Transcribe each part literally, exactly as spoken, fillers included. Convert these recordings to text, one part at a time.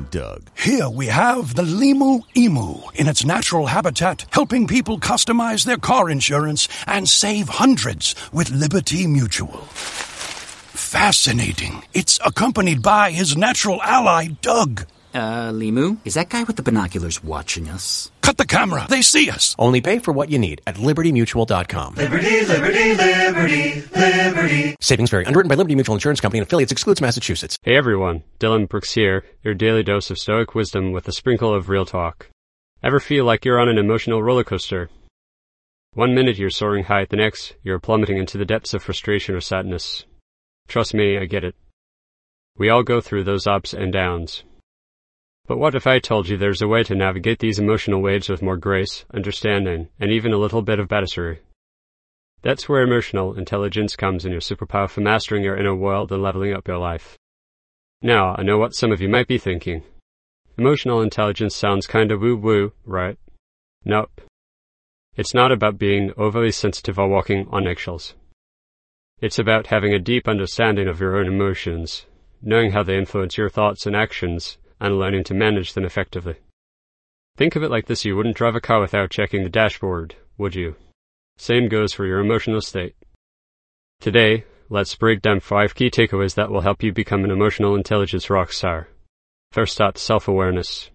Doug. Here we have the Limu Emu in its natural habitat, helping people customize their car insurance and save hundreds with Liberty Mutual. Fascinating. It's accompanied by his natural ally, Doug. Uh, Limu, is that guy with the binoculars watching us? Cut the camera. They see us. Only pay for what you need at liberty mutual dot com. Liberty, liberty, liberty, liberty. Savings vary. Underwritten by Liberty Mutual Insurance Company and affiliates. Excludes Massachusetts. Hey everyone, Dylan Brooks here, your daily dose of stoic wisdom with a sprinkle of real talk. Ever feel like you're on an emotional roller coaster? One minute you're soaring high, the next you're plummeting into the depths of frustration or sadness. Trust me, I get it. We all go through those ups and downs. But what if I told you there's a way to navigate these emotional waves with more grace, understanding, and even a little bit of badassery? That's where emotional intelligence comes in your superpower for mastering your inner world and leveling up your life. Now, I know what some of you might be thinking. Emotional intelligence sounds kinda woo-woo, right? Nope. It's not about being overly sensitive or walking on eggshells. It's about having a deep understanding of your own emotions, knowing how they influence your thoughts and actions, and learning to manage them effectively. Think of it like this: you wouldn't drive a car without checking the dashboard, would you? Same goes for your emotional state. Today, let's break down five key takeaways that will help you become an emotional intelligence rock star. First up, self-awareness.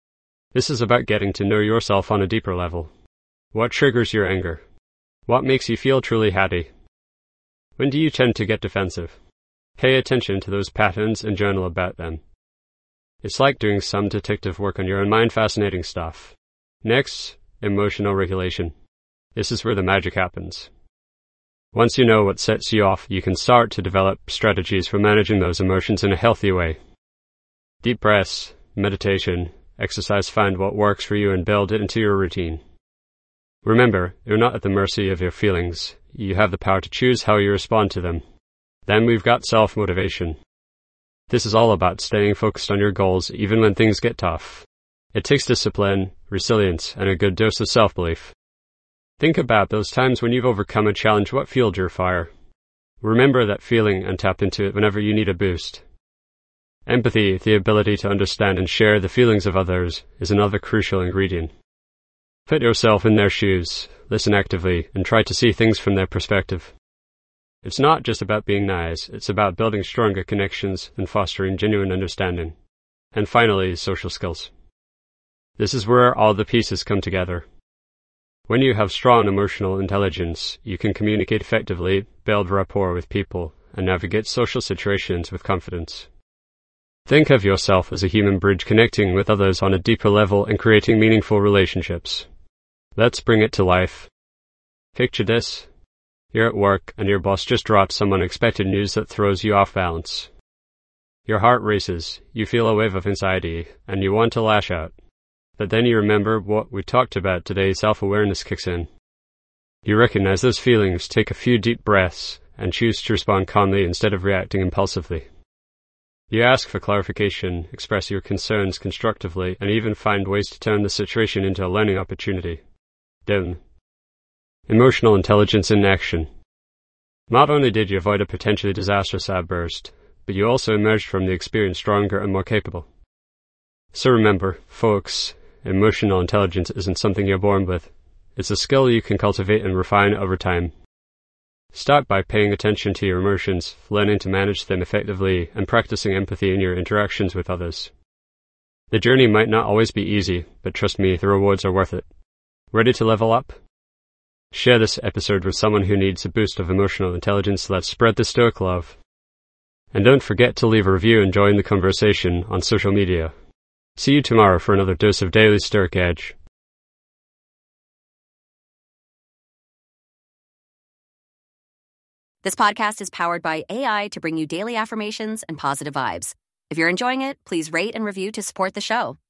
This is about getting to know yourself on a deeper level. What triggers your anger? What makes you feel truly happy? When do you tend to get defensive? Pay attention to those patterns and journal about them. It's like doing some detective work on your own mind. Fascinating stuff. Next, emotional regulation. This is where the magic happens. Once you know what sets you off, you can start to develop strategies for managing those emotions in a healthy way. Deep breaths, meditation, exercise, find what works for you and build it into your routine. Remember, you're not at the mercy of your feelings. You have the power to choose how you respond to them. Then we've got self-motivation. This is all about staying focused on your goals even when things get tough. It takes discipline, resilience, and a good dose of self-belief. Think about those times when you've overcome a challenge. What fueled your fire? Remember that feeling and tap into it whenever you need a boost. Empathy, the ability to understand and share the feelings of others, is another crucial ingredient. Put yourself in their shoes, listen actively, and try to see things from their perspective. It's not just about being nice, it's about building stronger connections and fostering genuine understanding. And finally, social skills. This is where all the pieces come together. When you have strong emotional intelligence, you can communicate effectively, build rapport with people, and navigate social situations with confidence. Think of yourself as a human bridge connecting with others on a deeper level and creating meaningful relationships. Let's bring it to life. Picture this. You're at work and your boss just dropped some unexpected news that throws you off balance. Your heart races, you feel a wave of anxiety, and you want to lash out. But then you remember what we talked about today. Self-awareness kicks in. You recognize those feelings, take a few deep breaths, and choose to respond calmly instead of reacting impulsively. You ask for clarification, express your concerns constructively, and even find ways to turn the situation into a learning opportunity. Down. Emotional intelligence in action. Not only did you avoid a potentially disastrous outburst, but you also emerged from the experience stronger and more capable. So remember, folks, emotional intelligence isn't something you're born with. It's a skill you can cultivate and refine over time. Start by paying attention to your emotions, learning to manage them effectively, and practicing empathy in your interactions with others. The journey might not always be easy, but trust me, the rewards are worth it. Ready to level up? Share this episode with someone who needs a boost of emotional intelligence. Let's spread the stoic love. And don't forget to leave a review and join the conversation on social media. See you tomorrow for another dose of Daily Stoic Edge. This podcast is powered by A I to bring you daily affirmations and positive vibes. If you're enjoying it, please rate and review to support the show.